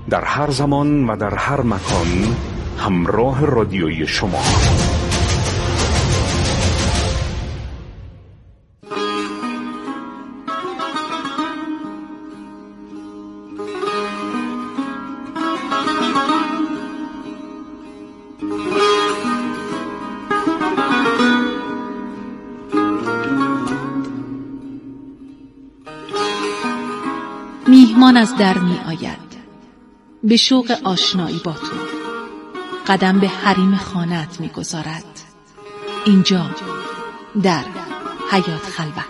در هر زمان و در هر مکان همراه رادیوی شما. میهمان از در می آید به شوق آشنایی با تو، قدم به حریم خانه‌ات می گذارد. اینجا در حیات خلوت.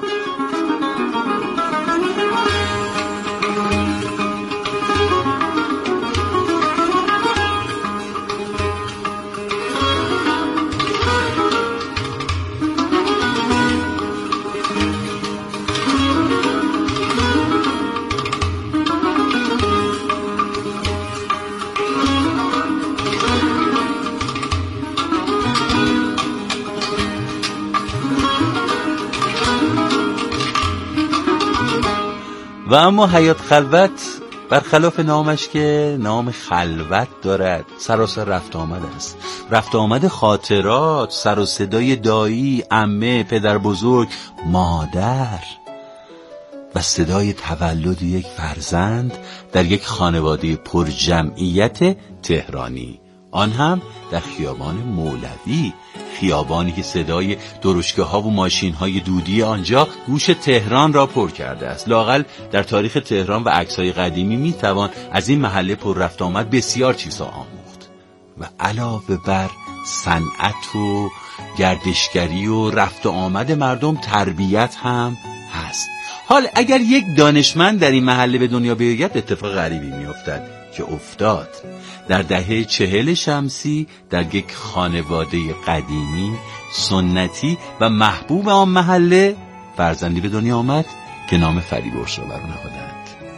و اما حیات خلوت برخلاف نامش که نام خلوت دارد، سراسر رفت آمد است. رفت آمد خاطرات، سر و صدای دایی، عمه، پدر بزرگ، مادر و صدای تولد یک فرزند در یک خانواده پر جمعیت تهرانی، آن هم در خیابان مولوی، خیابانی که صدای درشکه‌ها و ماشین‌های دودی آنجا گوش تهران را پر کرده است. لااقل در تاریخ تهران و عکس‌های قدیمی میتوان از این محله پر رفت آمد بسیار چیزا آموخت. و علاوه بر صنعت و گردشگری و رفت و آمد مردم، تربیت هم هست. حال اگر یک دانشمند در این محله به دنیا بیاید، اتفاق غریبی میافتد که افتاد. در دهه 40 شمسی در یک خانواده قدیمی، سنتی و محبوب آن محله فرزندی به دنیا آمد که نام فریبرز را بر او نهادند.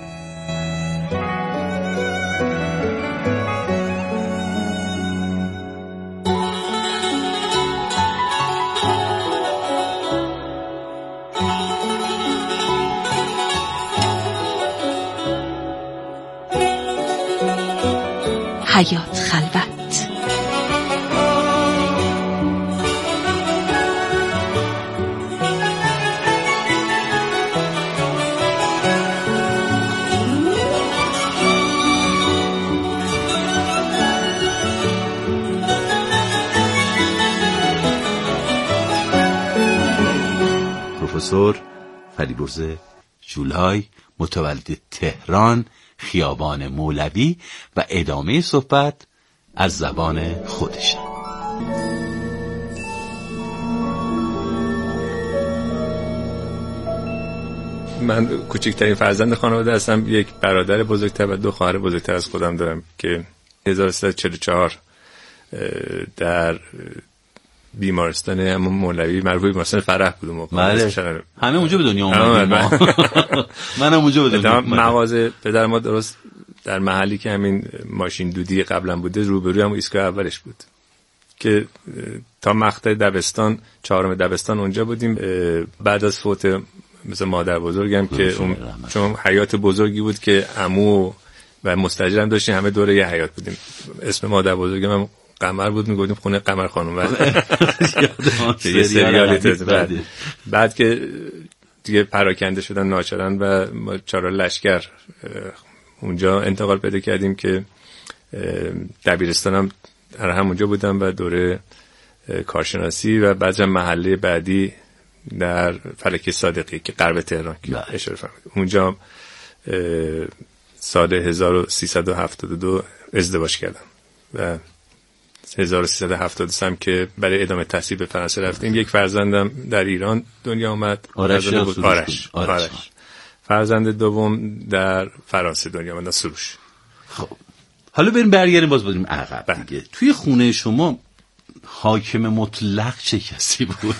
حیات خلوت. پروفسور فریبرز جولای، متولد تهران، خیابان مولوی، و ادامه صحبت از زبان خودش. من کوچکترین فرزند خانواده هستم. یک برادر بزرگتر و 2 خواهر بزرگتر از خودم دارم که 1344 در بیمارستان همون مولوی، مربوط به بیمارستان فرح بودم. بله، همه اونجا به دنیا اومدیم. منم اونجا به دنیا اومدم. مغازه پدر ما درست در محلی که همین ماشین دودی قبلا بوده، روبروی هم ایستگاه اولش بود که تا مقطع دبستان، 4م دبستان اونجا بودیم. بعد از فوت مثل مادر بزرگم که اون چون حیات بزرگی بود که عمو و مستاجرم داشتیم، همه دوره یه حیات بودیم. اسم مادر بزرگم هم قمر بود، میگفتیم خونه قمر خانم. یه سریالی. بعد که دیگه پراکنده شدن ناچارن و ما 4 لشکر اونجا انتقال پیدا کردیم که دبیرستانم در همونجا بودم و دوره کارشناسی، و بعدم محله بعدی در فلک صادقی که غرب تهران که اشاره فرمودید، اونجا سال 1372 ازدواج کردم و 1373 که برای ادامه تحصیل به فرانسه رفتیم. یک فرزندم در ایران دنیا آمد، آرش. فرزند دوم در فرانسه دنیا آمد، سروش. خب حالا برگردیم بریم عقب دیگه. توی خونه شما حاکم مطلق چه کسی بود؟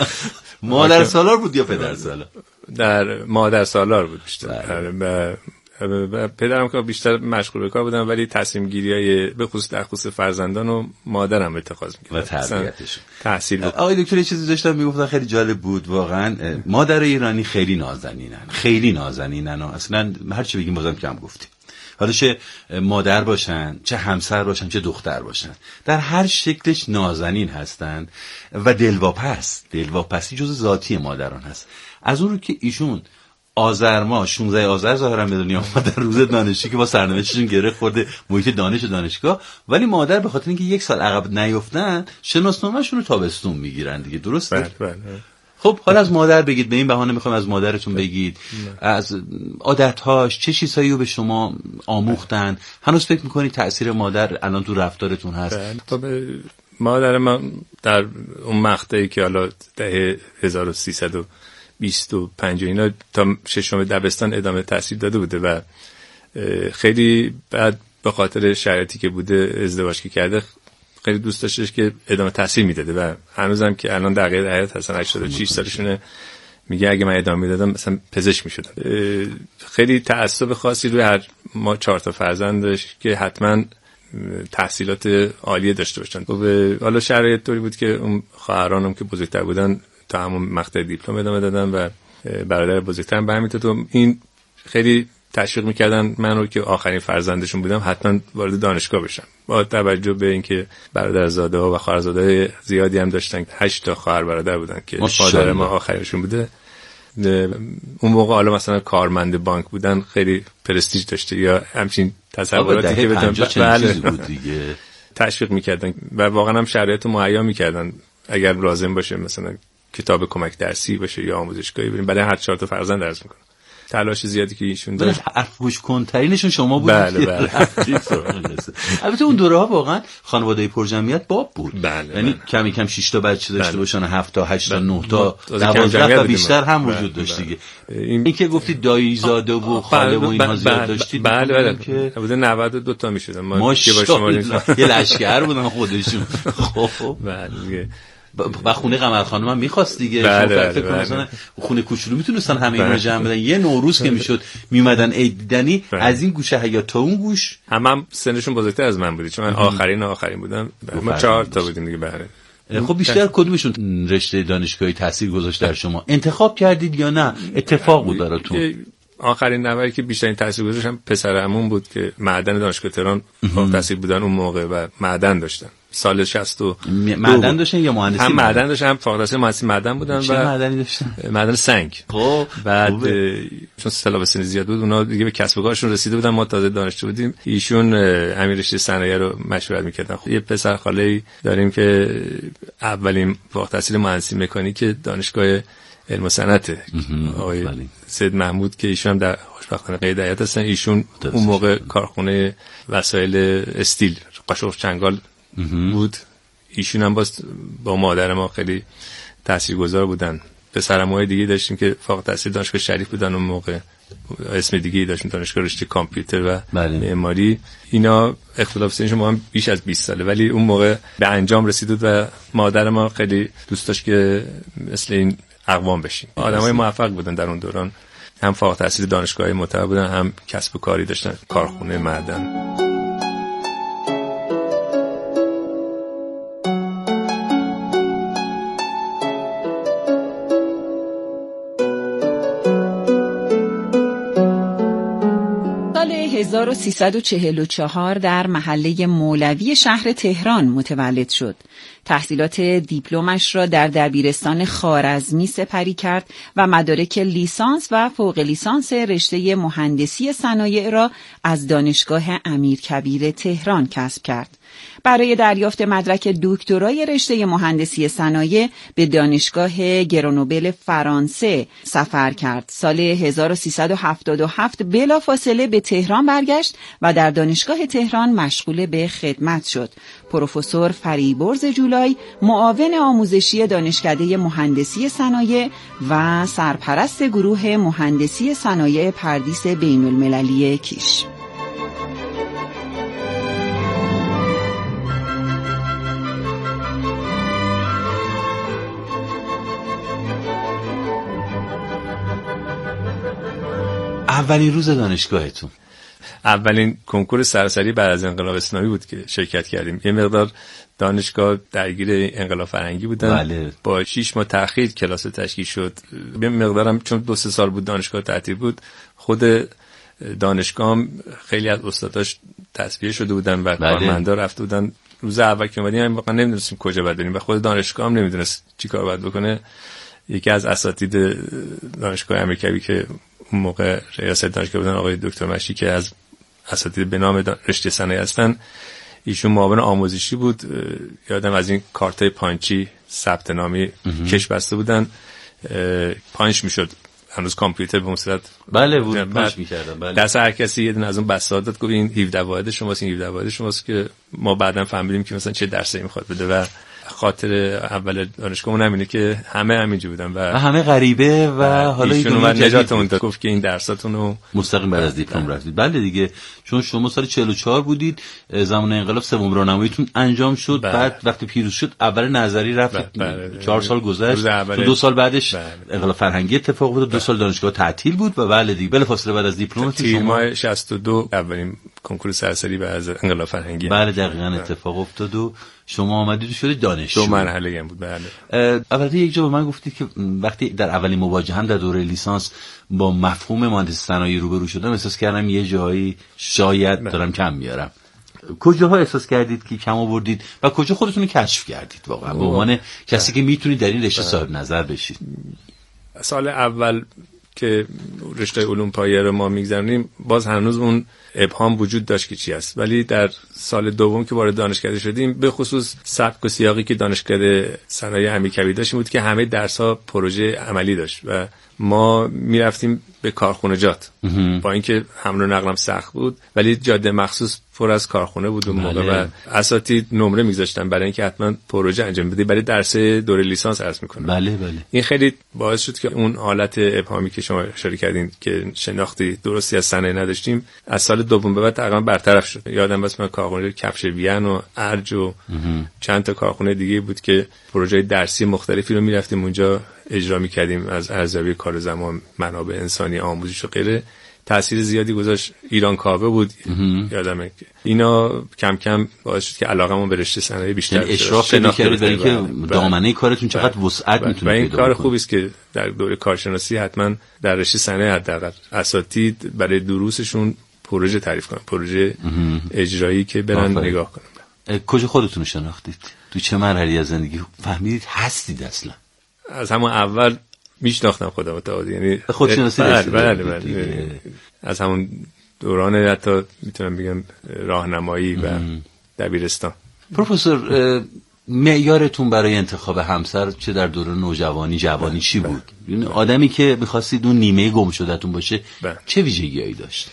مادر سالار بود یا پدر سالار؟ در مادر سالار بود بیشتر. و و پدرم که بیشتر مشغول به کار بودن، ولی تصمیم گیریای به خصوص در خصوص فرزندان و مادرم اتخاذ می‌کرد و تربیتشون. تحصیل بود. آقای دکتر یه چیزی داشتم میگفتن خیلی جالب بود واقعا. مادر ایرانی خیلی نازنینن و اصلا هر چی بگیم بازم کم گفتیم. حالا چه مادر باشن، چه همسر باشن، چه دختر باشن، در هر شکلش نازنین هستن و دلواپسی جزء ذاتی مادران هست. از اون رو که ایشون آذر ماه 16 آذر ظاهرا به دنیا اومدن، روز دانشجویی که با سرنوشتشون گره خورده محیط دانش و دانشگاه، ولی مادر به خاطر اینکه یک سال عقب نیفتن شناسنامه‌شون رو تابستون میگیرن دیگه. درسته؟ بله. خب حالا از مادر بگید، به این بهانه میخوام از مادرتون بگید از عادت‌هاش، چه چیزایی رو به شما آموختن، هنوز فکر میکنید تأثیر مادر الان تو رفتارتون هست؟ خب مادر من در اون مقطعی که حالا دهه 1325 اینا تا ششم دبستان ادامه تحصیل داده بوده و خیلی بعد به خاطر شرایطی که بوده ازدواج که کرده خیلی دوست داشتش که ادامه تحصیل میداده و هنوزم که الان در قید حیات هستن 86 سالشونه، میگه اگه من ادامه میدادم مثلا پزشک میشدم. خیلی تعصب خاصی روی هر ما 4 تا فرزند داشت که حتما تحصیلات عالیه داشته باشن. خب حالا شرایط طوری بود که اون خواهرانم که بزرگتر بودن تا همون مقطع دیپلم ادامه دادن و برادر بزرگترم به همین ترتیب این خیلی تشویق میکردن من رو که آخرین فرزندشون بودم حتما وارد دانشگاه بشم، با توجه به اینکه برادرزاده ها و خواهرزاده زیادی هم داشتن. 8 تا خواهر برادر بودن که مادر ما آخرینشون بوده. اون موقع حالا مثلا کارمند بانک بودن خیلی پرستیژ داشته یا همچین تصوراتی که بدن بود دیگه. تشویق میکردن و واقعا هم شرایط رو مهیا میکردن اگر لازم باشه مثلا کتاب کمک درسی باشه یا آموزشگاهی بریم. برای هر 4 تا فرزند درس میکنن. تلاش زیادی که ایشون داشت. گوش کنترینشون شما بودید. بله. البته اون دوره ها واقعا خانواده پرجمعیت باب بود. یعنی کمی کم 6 تا بچه داشته باشن، 7 تا 8 تا 9 تا 12 تا بیشتر هم وجود داشت دیگه. این که گفتید دایی زاده و خاله و اینها زیاد داشتید. بله که بوده 92 تا میشدن. ما که با شما یه لشکر بودن خودشون. خب بله. و خونه قمر خانم هم میخواست دیگه. بله. خونه کوچولو میتونستن همه اینا جمع بدن. یه نوروز که میشد میومدن عید دیدنی از این گوشه حیاط تا اون گوش. هم سنشون بزرگتر از من بودی چون من آخرین بودم. ما 4 تا بودیم دیگه. بله. خب بیشتر کدومشون رشته دانشگاهی تاثیر گذاشت در شما؟ انتخاب کردید یا نه اتفاق بود براتون؟ آخرین نفری که بیشترین تاثیر گذاشت هم پسر عموم بود که معدن دانشگاه تهران فوق تحصیل بودن اون موقع و معدن داشتن. سال 60 معدن داشتن یا مهندسی؟ هم معدن داشتن، هم فوق التحصیل مهندسی معدن بودن. چه معدنی داشتن؟ معدن سنگ. خب بعد چون سال سن زیاد بود اونا دیگه به کسب و کارشون رسیده بودن، ما تازه دانشجو بودیم. ایشون امیر رشته صنایع رو مشورت می‌کردن. یه پسر خاله‌ای داریم که اولین فوق التحصیل مهندسی مکانیک دانشگاه علم و صنعت آقای سید محمود که ایشون هم در خوشبختانه قید حیات هستن. ایشون اون موقع کارخونه وسایل استیل قاشق چنگال بود. ایشون هم با مادر ما خیلی تاثیرگذار بودن. پسرعموهای دیگه داشتیم که فوق التحصیل دانشگاه شریف بودن اون موقع، اسم دیگه داشتیم، دانشگاه رشته کامپیوتر و معماری. اینا اختلاف سنشون با هم بیش از 20 ساله ولی اون موقع به انجام رسید و مادر ما خیلی دوست داشت که مثل این اقوام بشیم. آدمای موفق بودن در اون دوران، هم فارغ التحصیل دانشگاهی معتبر بودن، هم کسب و کاری داشتن، کارخونه معدن. سال 1344 در محله مولوی شهر تهران متولد شد. تحصیلات دیپلمش را در دبیرستان خوارزمی سپری کرد و مدارک لیسانس و فوق لیسانس رشته مهندسی صنایع را از دانشگاه امیرکبیر تهران کسب کرد. برای دریافت مدرک دکترای رشته مهندسی صنایع به دانشگاه گرنوبل فرانسه سفر کرد. سال 1377 بلافاصله به تهران برگشت و در دانشگاه تهران مشغول به خدمت شد. پروفسور فریبرز جولای معاون آموزشی دانشکده مهندسی صنایع و سرپرست گروه مهندسی صنایع پردیس بین المللی کیش. اولین روز دانشگاهتون؟ اولین کنکور سراسری بعد از انقلاب اسلامی بود که شرکت کردیم. یه مقدار دانشگاه درگیر انقلاب فرهنگی بودن. بله. با 6 ماه تأخیر کلاس تشکیل شد. یه مقدارم چون 2-3 سال بود دانشگاه تعطیل بود، خود دانشگاه خیلی از استاداش تصفیه شده بودن و کارمندا رفته بودن. روز اول که اومدیم هم واقعا نمیدونستیم کجا باید بریم و خود دانشگاه هم نمیدونست چیکار باید بکنه. یکی از اساتید دانشگاه امیرکبیر که اون موقع ریاست دانشگاه بودن، آقای دکتر مشی که از اساتید به نام رشته صنایع هستن، ایشون معاون آموزشی بود. یادم از این کارتای پانچی ثبت نامی کش بسته بودن، پانچ میشد. هنوز کامپیوتر به اون صورت بله بود، پانچ می‌کردن. بله. دست هر کسی یه دونه از اون بساط داد، گفت این 17 واحد شماست، این 17 واحد شماست، که ما بعداً فهمیدیم که مثلا چه درسی میخواد بده. و خاطر اول دانشگاهمون همینه که همه همینجوری بودن و همه غریبه و حالا ایشون اومد نجاتمون داد، گفت که این درساتون رو مستقیم بعد از دیپلم رفتید. بله دیگه، چون شما سال 44 بودید، زمان انقلاب سوم راهنماییتون انجام شد. بعد وقتی پیروز شد اول نظری رفتید. 4 سال گذشت، 2 سال بعدش انقلاب فرهنگی اتفاق افتاد، 2 سال دانشگاه تعطیل بود و بله دیگه بلافاصله بعد از دیپلمتون شما 62 اولین کنکور سراسری بعد از انقلاب فرهنگی بله دقیقاً اتفاق افتاد و شما آمدید شدید دانشجو. 2 مرحله هم بود. بله. البته یک جا به من گفتید که وقتی در اولین مواجهه هم در دوره لیسانس با مفهوم مهندسی صنایع روبرو شدم، احساس کردم یه جایی شاید دارم کم میارم. کجاها احساس کردید که کم آوردید و کجا خودتون رو کشف کردید واقعا به عنوان کسی که میتونید در این رشته صاحب نظر بشید؟ سال اول که رشته علوم پایه رو ما میگذرونیم باز هنوز اون ابهام وجود داشت که چی است، ولی در سال دوم که وارد دانشکده شدیم، به خصوص سبک و سیاقی که دانشکده صنایع امیرکبیر داشت بود که همه درس‌ها پروژه عملی داشت و ما میرفتیم به کارخونجات. با اینکه حمل و نقلم سخت بود ولی جاده مخصوص پر از کارخونه بود اون موقع و اساتید نمره میذاشتن برای اینکه حتما پروژه انجام بده برای درس دوره لیسانس عرض میکنن. بله. این خیلی باعث شد که اون حالت ابهامی که شما اشاره کردین که شناختی درستی از صنایع نداشتیم، از سال دوم به بعد تقریبا برطرف شد. یادم بس من کارخونه کفش وین و ارج و چند تا کارخونه دیگه بود که پروژه درسی مختلفی رو میرفتیم اونجا اجرا می‌کردیم، از ارزیابی کار زمان، منابع انسانی، آموزش و غیره. تأثیر زیادی گذاشت. ایران کاوه بود. یادمه که اینا کم کم باعث شد که علاقه‌مون به رشته صنایع بیشتر بشه. اشراف پیدا کردید برای اینکه دامنه کارتون چقدر وسعت میتونه پیدا کنه. این کار خوبی است که در دوره کارشناسی حتما در رشته صنایع حداقل اساتید برای دروسشون پروژه تعریف کنن، پروژه اجرایی که برن نگاه کنن. کجا خودتون شناختید؟ تو چه مرحله از زندگی فهمیدید هستید اصلا؟ از همون اول میشناختم خودم متعادی، یعنی خودشناسی داشتید. بله. از همون دوران حتی میتونم بگم راهنمایی و دبیرستان. پروفسور، معیارتون برای انتخاب همسر چه در دوره نوجوانی جوانی چی بود؟ یعنی آدمی که می‌خواستید اون نیمه گم شده‌تون باشه چه ویژگی‌هایی داشت؟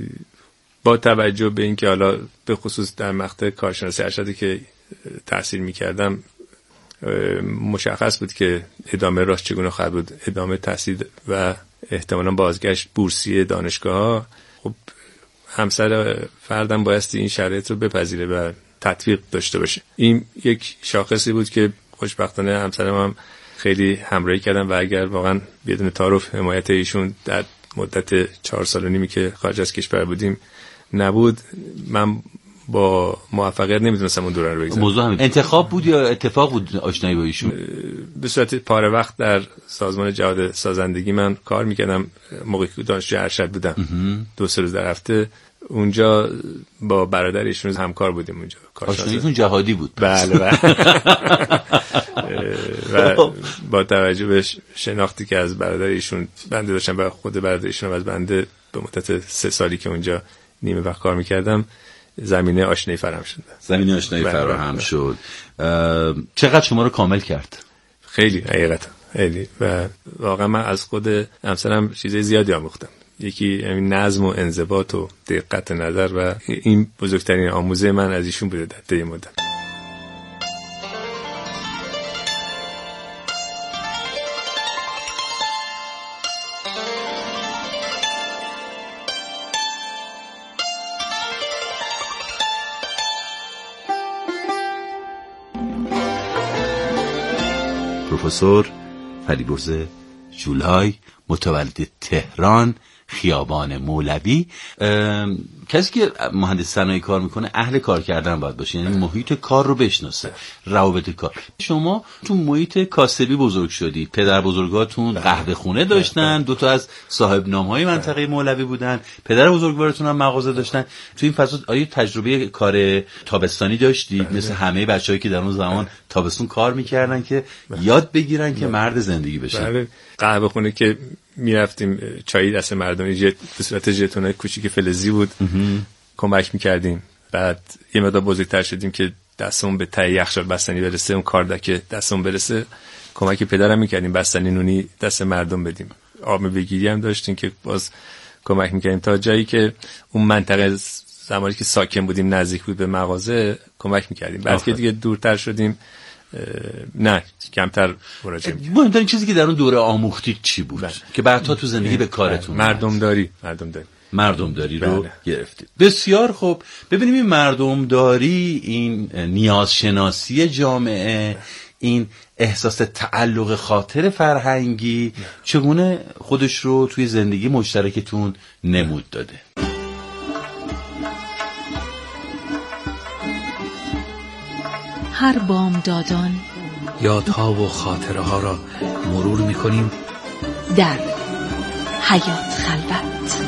با توجه به اینکه حالا به خصوص در مقطع کارشناسی ارشدی که تحصیل می‌کردم مشخص بود که ادامه راست چگونه خواهد بود، ادامه تحصیل و احتمالاً بازگشت بورسیه دانشگاه‌ها. خب همسر فردم بایستی این شرایط رو بپذیره و تطبیق داشته باشه. این یک شاخصی بود که خوشبختانه همسرم هم خیلی همراهی کردن و اگر واقعا بدون تعارف حمایت ایشون در مدت 4 سال و نیمی که خارج از کشور بودیم نبود، من با موفقیت نمیتونستم اون دوره رو بگذرونم. موضوع همین انتخاب بود یا اتفاق بود آشنایی با ایشون؟ به صورت پاره وقت در سازمان جهاد سازندگی من کار میکردم موقعی که دانشجوی ارشد بودم. 2-3 روز در هفته اونجا با برادر ایشون همکار بودیم اونجا. آشناییتون جهادی بود؟ بله. و با توجه به شناختی که از برادر ایشون بنده داشتم و خود برادر ایشون از بنده به مدت 3 سالی که اونجا نیمه وقت کار میکردم، زمینه آشنایی فراهم شد. زمینه آشنایی فراهم شد. چقدر شما رو کامل کرد؟ خیلی، حقیقتا خیلی. و واقعا من از خود همسرم چیزای زیادی آموختم. یکی همین نظم و انضباط و دقت نظر و این بزرگترین آموزه من از ایشون بوده در طی مدت. پروفسور فریبرز جولای، متولد تهران، خیابان مولوی. کسی که مهندس صنایع کار میکنه اهل کار کردن باید باشه، یعنی محیط کار رو بشناسه، روابط کار. شما تو محیط کاسبی بزرگ شدی، پدر بزرگاتون قهوه خونه داشتن، 2 تا از صاحب نام‌های منطقه مولوی بودن، پدر بزرگوارتون هم مغازه داشتن. تو این فضا آیا تجربه کار تابستانی داشتی مثل همه بچه‌هایی که در اون زمان تابستون کار میکردن که یاد بگیرن که مرد زندگی بشن؟ بله، قهوه خونه که میرفتیم چای دست مردم به صورت ژتونای کوچیک فلزی بود، کمک میکردیم. بعد یه مقدار بزرگتر شدیم که دستمون به ته یخچال بستنی برسه، اون کاردک دستمون برسه، کمک پدرم میکردیم بستنی نونی دست مردم بدیم. آب بگیری هم داشتیم که باز کمک میکردیم تا جایی که اون منطقه زمانی که ساکن بودیم نزدیک بود به مغازه کمک میکردیم. بعد که دیگه دورتر شدیم نه کمتر مراجعه می‌کردیم. مهمترین چیزی که در اون دوره آموختید چی بود که بعدها تو زندگی به کارتون مردمداری رو گرفتید؟ بسیار خوب. ببینیم این مردمداری، این نیازشناسی جامعه، این احساس تعلق خاطر فرهنگی چگونه خودش رو توی زندگی مشترکتون نمود داده؟ هر بامدادان یادها و خاطره ها را مرور می‌کنیم در حیات خلوت.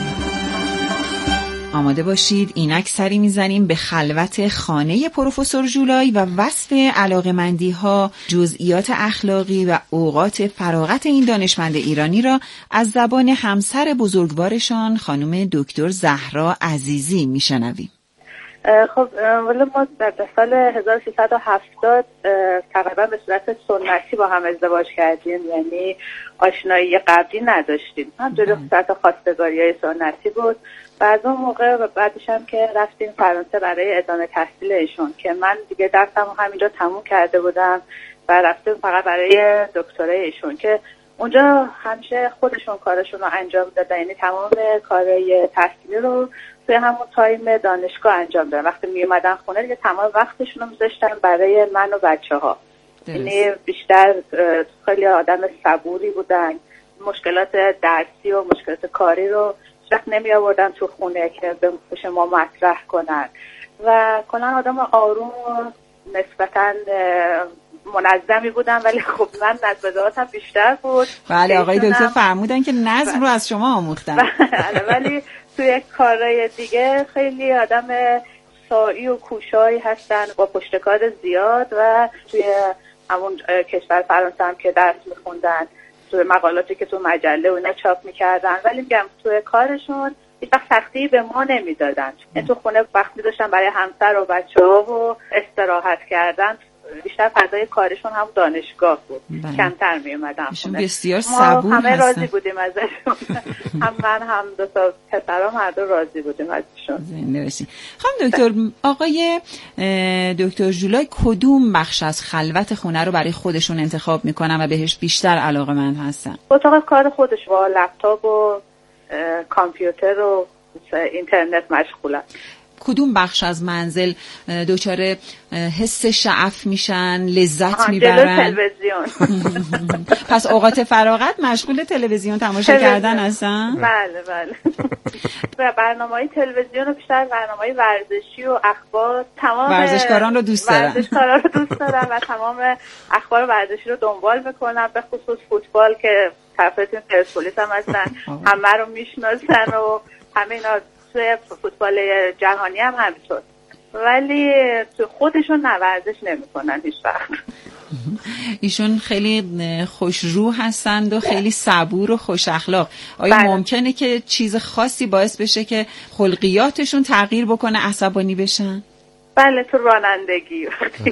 آماده باشید، اینک سری میزنیم به خلوت خانه پروفسور ژولای و وصف علاقمندی‌ها، جزئیات اخلاقی و اوقات فراغت این دانشمند ایرانی را از زبان همسر بزرگوارشان خانم دکتر زهرا عزیزی میشنویم. خب ولی ما در سال 1370 تقریبا به صورت سنتی با هم ازدواج کردیم، یعنی آشنایی قبلی نداشتیم، همجوری صورت خواستگاری‌های سنتی بود و از اون موقع و بعدش هم که رفتیم فرانسه برای ادامه تحصیل ایشون که من دیگه درسمو همینجا تموم کرده بودم و رفتیم فقط برای دکترای ایشون که اونجا همیشه خودشون کارشون رو انجام دادن، یعنی تمام کارهای تحصیلی رو توی همون تایم دانشگاه انجام دادن. وقتی می اومدن خونه دیگه تمام وقتشون رو میذاشتن برای من و بچه‌ها. یعنی بیشتر خیلی آدم صبوری بودن، مشکلات درسی و مشکلات کاری رو وقت نمی آوردن تو خونه که به پیش ما مطرح کنن و کلا آدم آروم و نسبتاً منظمی بودن، ولی خب من نظراتم بیشتر بود. بله آقای دکتر فرمودن که نظم رو از شما آموختن. بله ولی توی کارهای دیگه خیلی آدم سعی و کوشایی هستن با پشتکار زیاد و توی همون کشور فرانسه هم که درس میخوندن، توی مقالاتی که تو مجله و اینا چاپ میکردن، ولی میگم توی کارشون هیچ وقت سختی به ما نمیدادن. تو خونه وقت میذاشتن برای همسر و بچه‌ها و استراحت کردن. بیشتر فضای کارشون هم دانشگاه بود. بله. کمتر می اومدن خونه. بسیار صبور همه راضی بودیم ازشون. هم من هم 2 تا پسرام هر دو راضی بودیم ازشون. زنده باشین. خانم دکتر، آقای دکتر ژولای کدوم بخش از خلوت خونه رو برای خودشون انتخاب میکنن و بهش بیشتر علاقه‌مند هستن؟ اتاق کار خودش با لپتاپ و کامپیوتر و اینترنت مشغولن. کدوم بخش از منزل دچار حس شعف میشن، لذت میبرن؟ تلویزیون. پس اوقات فراغت مشغول تلویزیون تماشا کردن هستن؟ بله بله. و برنامه‌های تلویزیون و بیشتر برنامه‌های ورزشی و اخبار، تمام ورزشکاران رو دوست دارن. ورزشکاران رو دوست دارن و تمام اخبار ورزشی رو دنبال میکنن، به خصوص فوتبال که طرفدار پرسپولیس هم هستن، همه رو میشناسن و همینا. توی فوتبال جهانی هم همینطور، ولی تو خودشون ورزش نمی‌کنن هیچ وقت. ایشون خیلی خوش‌رو هستند و خیلی صبور و خوش اخلاق. آیا ممکنه که چیز خاصی باعث بشه که خلقیاتشون تغییر بکنه، عصبانی بشن؟ بله، تو رانندگی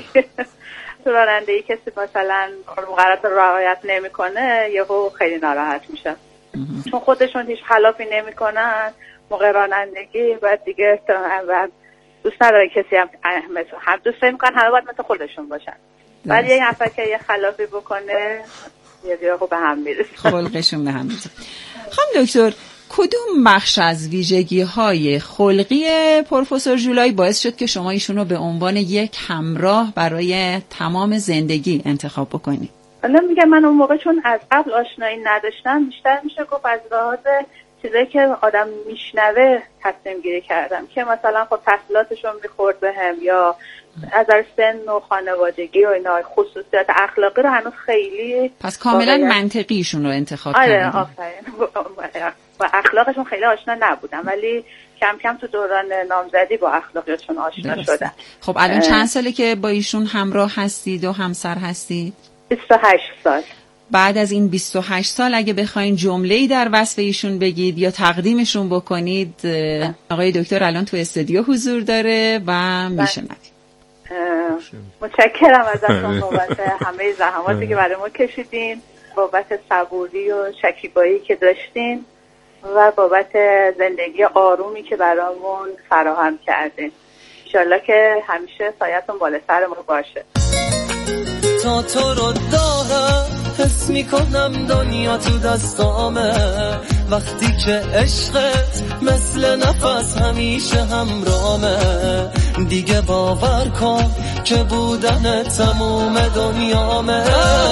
تو رانندگی کسی مثلا مقررات رعایت نمی‌کنه یهو خیلی ناراحت میشن، چون خودشون هیچ خلافی نمی‌کنن موقع رانندگی. بعد دیگه دوست نداره کسی هم دوست میکنن همه باید مثل خودشون باشن. بعد یه نفر که یه خلافی بکنه یه دیگه به هم میرسه، خلقشون به هم میرسه. خانم دکتر، کدوم بخش از ویژگی‌های خلقی پروفسور ژولای باعث شد که شما ایشون رو به عنوان یک همراه برای تمام زندگی انتخاب بکنید؟ حالا میگم من اون موقع چون از قبل آشنایی نداشتم، بیشتر میشه گفت از لحاظ چیزایی که آدم میشنوه تصمیم گیری کردم که مثلا خب تحصیلاتشون میخورد بهم یا از سن و خانوادگی و اینا خصوصیات اخلاقی رو هنوز خیلی پس کاملا منطقیشون رو انتخاب کردم. آره آفرین. و اخلاقشون خیلی آشنا نبودم ولی کم کم تو دوران نامزدی با اخلاقیاتشون آشنا شدم. خب الان چند ساله که با ایشون همراه هستید و همسر هستید؟ 28 سال. بعد از این 28 سال اگه بخواین جمله‌ای در وصف ایشون بگید یا تقدیمشون بکنید، آقای دکتر الان تو استودیو حضور داره و میشنوید. متشکرم ازتون بابت همه زحماتی که برای ما کشیدین، بابت صبوری و شکیبایی که داشتین و بابت زندگی آرومی که برامون فراهم کردین. انشالله که همیشه سایتون بالا سر ما باشه. تا تو رو دارم حس میکنم دنیا تو دستامه، وقتی که عشقت مثل نفس همیشه همرامه، دیگه باور کن که بودن تموم دنیامه.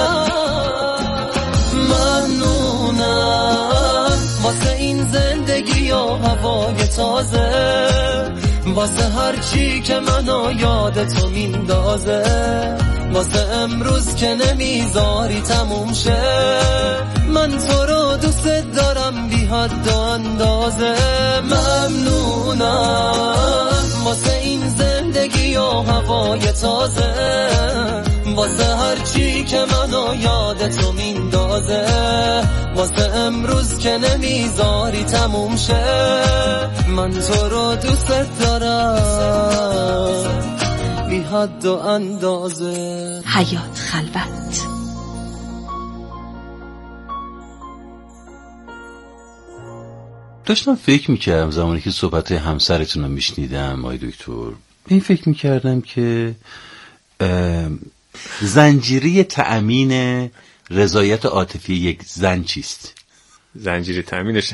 ممنونم واسه این زندگی و هوای تازه، واسه هر چی که منو یاد تو میندازه، واسه امروز که نمیذاری تموم شه. من تو رو دوست دارم بی حد و اندازه. ممنونم واسه این زندگی و هوای تازه، واسه هر چی که منو یاد تو میندازه، واسه امروز که نمیذاری تموم شه. من تو رو دوست دارم بی حد و اندازه. حیات خلوت. داشتم فکر میکردم زمانی که صحبت همسرتون رو میشنیدم آقای دکتر، این فکر میکردم که زنجیره تأمین رضایت عاطفی یک زن چیست؟ زنجیره تأمینش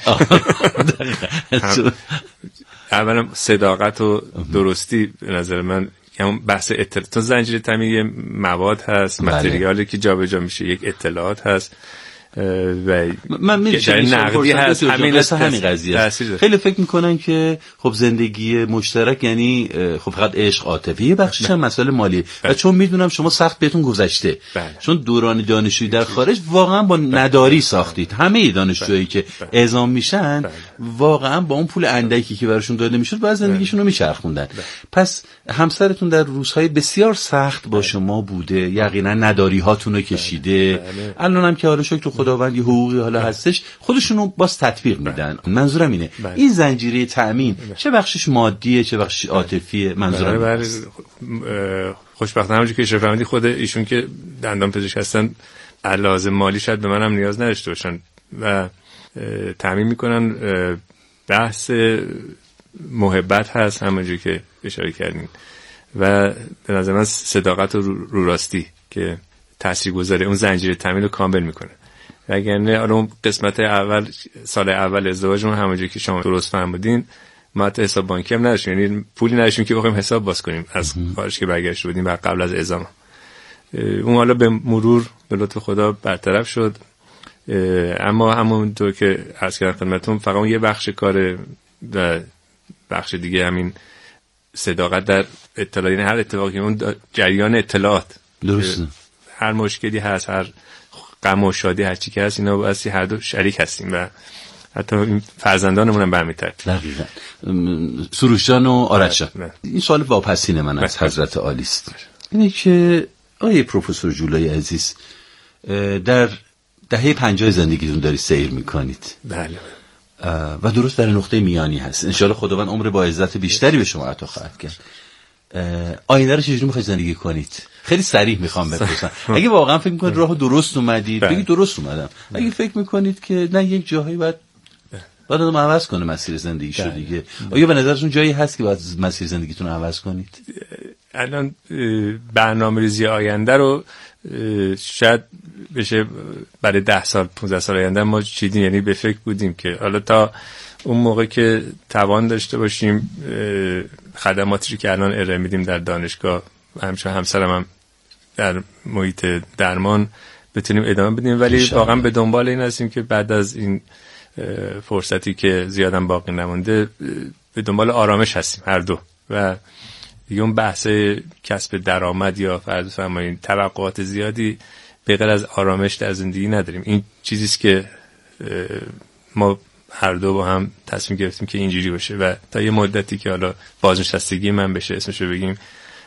اولا صداقت و درستی به نظر من، همون بحث اطلاعات. تو زنجیره تأمین یه مواد هست، متریالی که جابجا میشه، یک اطلاعات هست و من نقدی هست. همین قضیه است. خیلی فکر میکنن که خب زندگی مشترک یعنی خب فقط عشق عاطفی، بخشش هم مسائل مالی. و چون میدونم شما سخت بهتون گذشته، چون دوران دانشجویی در خارج واقعا با نداری ساختید. همه دانشجویی که اعزام میشن واقعا با اون پول اندکی که براشون داده میشد باید زندگیشون رو میچرخوندن. پس همسرتون در روزهای بسیار سخت با شما بوده، یقینا نداری هاتون رو کشیده. الانم که حالا شکر خداوند یه حقوقی حالا هستش، خودشونو باز تطبیق میدن. منظورم اینه این زنجیره تأمین چه بخشش مادیه چه بخشش عاطفیه. منظورم خوشبختانه همونجوری که اشاره فرمودی خود ایشون که دندان پزشک هستن لازم مالی شاید به منم نیاز نداشته باشن و تأمین میکنن. بحث محبت هست همونجوری که اشاره کردین و به نظر من صداقت و رو راستی که تاثیرگذاره اون زنجیره تأمین رو کامل میکنه. وگرنه اون قسمت اول سال اول ازدواجمون همونجوری که شما درست فهمیدین ما حتی حساب بانکی هم نداشتیم، یعنی پولی نداشتیم که بخوایم حساب باز کنیم از خارج که برگشته بودیم و قبل از اعزام. اون حالا به مرور به لطف خدا برطرف شد، اما همونطور که عرض کردم خدمتتون فقط اون یه بخش کاره و بخش دیگه همین صداقت در اطلاعات، یعنی هر اتفاقی اون جریان اطلاعات. درسته. هر مشکلی هست، هر غم و شادی هر چی که هست، اینا باید هر دو شریک هستیم و حتی این فرزندانمون هم به همین ترتیب. دقیقاً. سروش جان و آرش جان، این سوال واپسین من از حضرت عالی است. اینه که آقای پروفسور جولای عزیز در دهه 50 زندگیتون داری سیر میکنید. بله. و درست در نقطه میانی هست. انشالله خداوند عمر با عزت بیشتری به شما عطا خواهد کرد. آینده رو چجوری میخواید زندگی کنید؟ خیلی صریح میخوام بپرسم. اگه واقعا فکر میکنید راه درست اومدید بگید درست اومدم. اگه فکر میکنید که نه یک جاهایی باید آدم عوض کنه مسیر زندگیشو دیگه، آیا به نظرتون جایی هست که باید مسیر زندگیتون رو عوض کنید؟ الان برنامه‌ریزی آینده رو شاید بشه برای 10 سال 15 سال آینده ما چیدیم، یعنی به فکر بودیم که حالا تا اون موقع که توان داشته باشیم خدماتی که الان ارائه میدیم در دانشگاه و همچنین همسرم هم در محیط درمان بتونیم ادامه بدیم، ولی واقعا به دنبال این هستیم که بعد از این فرصتی که زیادم باقی نمونده به دنبال آرامش هستیم هر دو و دیگه اون بحث کسب درآمد یا فرض فرمایید توقعات زیادی به غیر از آرامش در زندگی نداریم. این چیزیه که ما هر دو با هم تصمیم گرفتیم که اینجوری باشه و تا یه مدتی که حالا بازنشستگی من بشه اسمشو بگیم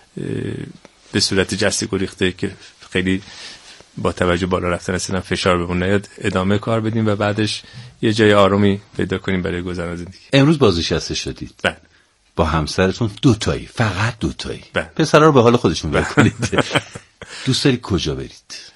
به صورت جسته گریخته که خیلی با توجه بالا رفتن سنم فشار بمون نیاد ادامه کار بدیم و بعدش یه جای آرومی پیدا کنیم برای گذران زندگی. امروز بازنشسته شدید؟ بله. با همسرتون دوتایی؟ فقط دوتایی؟ بله. پسرا رو به حال خودشون ول کنید. دوست داری کجا برید؟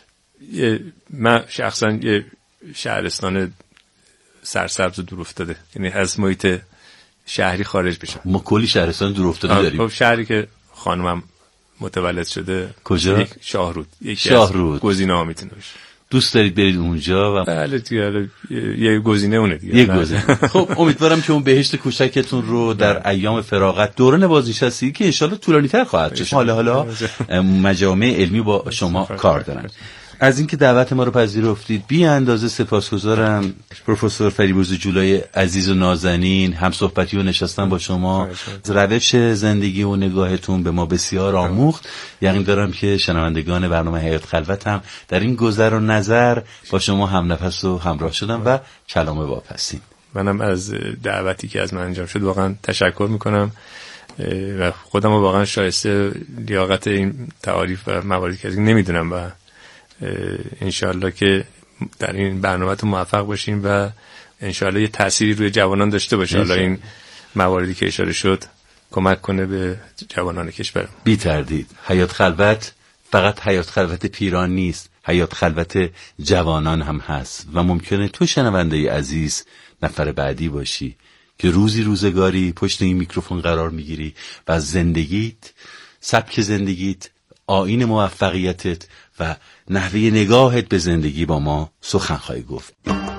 من شخصا یه شهرستان سرسبز و دور افتاده، یعنی از محیط شهری خارج بشم. ما کلی شهرستان دور افتاده داریم. خب شهری که خانمم متولد شده کجا؟ شاهرود. شاهرود گزینه‌ها میتونه باشه. دوست دارید برید اونجا؟ و بله دیگه یه گزینه اونه دیگه. یه گزینه. خب امیدوارم که اون بهشت کوچکتون رو در ایام فراغت دوران بازنشستگی که ان شاءالله طولانی‌تر خواهد شد، حالا مجامع علمی با شما کار دارن، از اینکه دعوت ما رو پذیرفتید بی اندازه سپاسگزارم. پروفسور فریبرز جولای عزیز و نازنین، هم صحبتی و نشستن با شما، روش زندگی و نگاهتون به ما بسیار آموخت. یقین دارم که شنوندگان برنامه حیات خلوت هم در این گذر و نظر با شما هم نفس و همراه شدن و کلام واپسین. منم از دعوتی که از من انجام شد واقعا تشکر میکنم و خودم واقعا شایسته لیاقت این تعاریف و مواردی که نمیدونم و انشاءالله که در این برنامه‌تون موفق باشین و انشاءالله یه تأثیری روی جوانان داشته باشه. حالا این مواردی که اشاره شد کمک کنه به جوانان کشور. بی تردید حیات خلوت فقط حیات خلوت پیران نیست، حیات خلوت جوانان هم هست و ممکنه تو شنونده عزیز نفر بعدی باشی که روزی روزگاری پشت این میکروفون قرار میگیری و زندگیت، سبک زندگیت، آیین موفقیتت و نحوه نگاهت به زندگی با ما سخن خواهی گفت.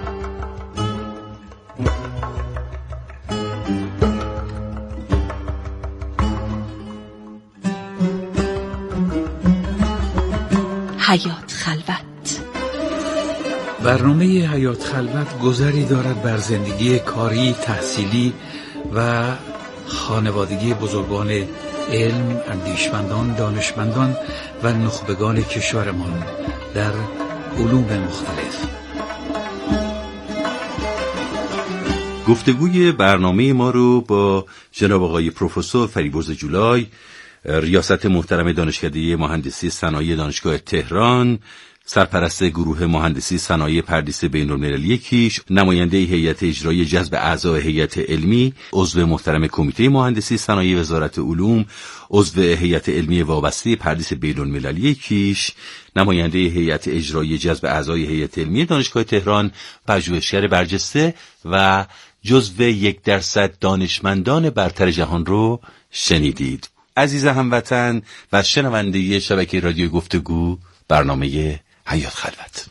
حیات خلوت. برنامه حیات خلوت گذری دارد بر زندگی کاری، تحصیلی و خانوادگی بزرگان علم، اندیشمندان، دانشمندان و نخبگان کشورمان در علوم مختلف. گفتگوی برنامه ما رو با جناب آقای پروفسور فریبرز جولای، ریاست محترم دانشکده مهندسی صنایع دانشگاه تهران، سرپرست گروه مهندسی صنایع پردیس بین‌المللی کیش، نماینده هیئت اجرایی جذب اعضای هیئت علمی، عضو محترم کمیته مهندسی صنایع وزارت علوم، عضو هیئت علمی وابسته پردیس بین‌المللی کیش، نماینده هیئت اجرایی جذب اعضای هیئت علمی دانشگاه تهران، پژوهشگر برجسته و جزو 1% دانشمندان برتر جهان رو شنیدید. عزیز هموطن و شنونده شبکه رادیو گفتگو، برنامه حیات خلوت.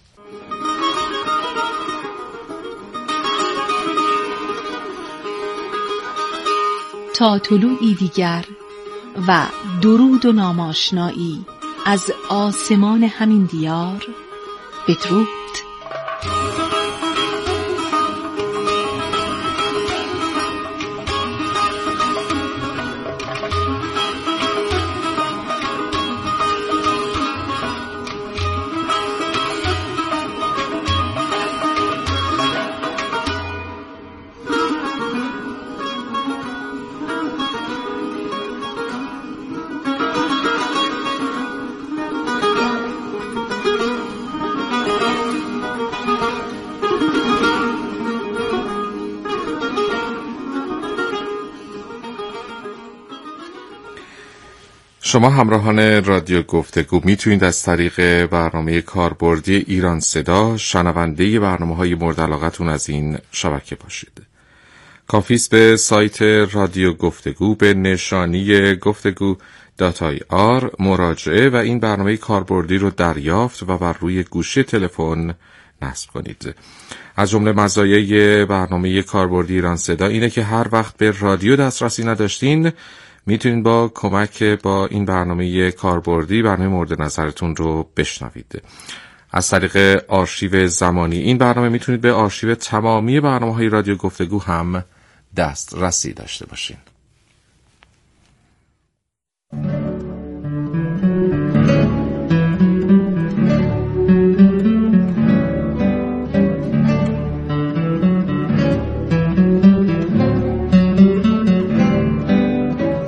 تا طلوعی دیگر و درود و ناماشنایی از آسمان همین دیار، بدرود. شما همراهان رادیو گفتگو میتونید از طریق برنامه کاربردی ایران صدا شنونده برنامه‌های مورد علاقتون از این شبکه باشید. کافی است به سایت رادیو گفتگو به نشانی گفتگو.ir مراجعه و این برنامه کاربردی رو دریافت و بر روی گوشی تلفن نصب کنید. از جمله مزایای برنامه کاربردی ایران صدا اینه که هر وقت به رادیو دسترسی نداشتین میتونید با کمک با این برنامه کاربردی برنامه مورد نظرتون رو بشنوید. از طریق آرشیو زمانی این برنامه میتونید به آرشیو تمامی برنامه‌های رادیو گفتگو هم دسترسی داشته باشین.